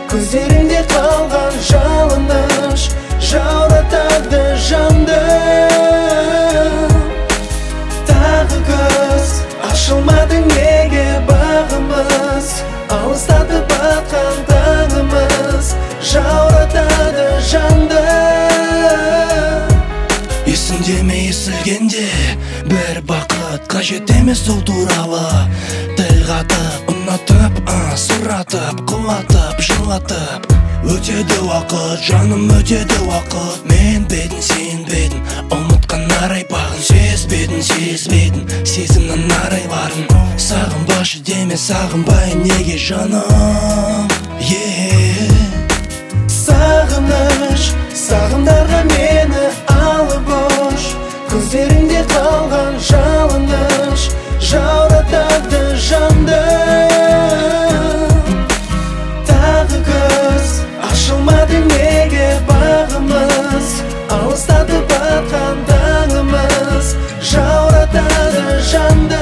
көздеріңде қалған жалыныш жауратады жанды. Тағы көз ашылмады неге бағымыз, алыстатып атқан таңымыз жауратады жанды. Есіңде ме естілгенде бір бақыт, қажет емес ол туралы тіл қатып, ұнатып, сұратып, құлатып, жылатып. Өтеді уақыт, жаным өтеді уақыт, мен бетін сен бетін, ұмытқан арай бағын, сезбедің сезімнің арайларын. Сағынбашы деме, сағынбайын неге жаным. Сағыныш, сағымдарға мені алып ұш, көздеріңде қалған жалыныш жауратады жанды. Тағы көз ашылмады неге бағымыз, алыстатып атқан таңымыз жауратады жанды.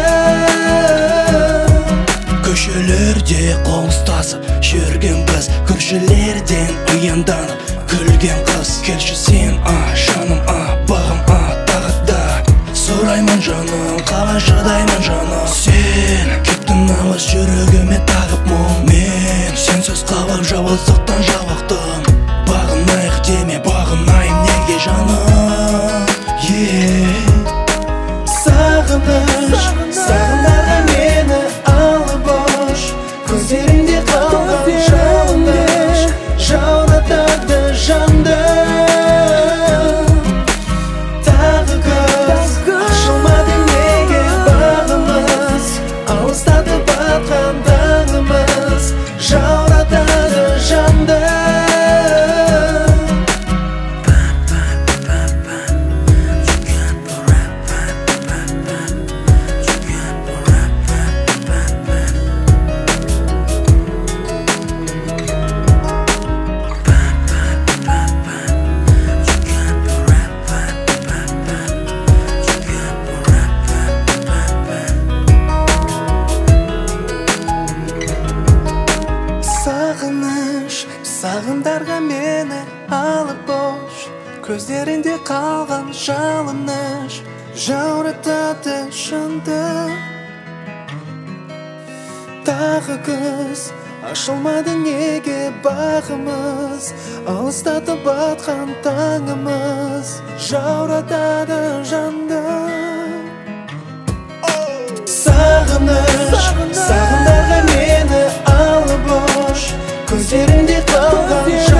Көшелерде қол ұстасып жүрген біз, көршілерден ұянданып күлген қыз. Келші сен, жаным, бағым, тағы да сұраймын жаным, қалай шыдаймын жаным. Сен кеттің алыс жүрегіме тағып мұң, мен сенсіз қалып жалғыздықтан жалықтым. Бағынайық деме, бағынайын неге жаным. Сағыныш, сағымдарға мені алып ұш, көздеріңде қалған жалыныш жауратады жанды. Тағы көз ашылмады неге бағымыз, алыстатып атқан таңымыз жауратады жанды. Сағыныш, сағымдарға мені алып ұш, көздерінде қалған жалыныш жауратады жанды. Тағы көз ашылмады неге бағымыз, алыстатып атқан таңымыз жауратады жанды. Сағыныш, сағымдарға мені алып ұш, көздеріңде қалған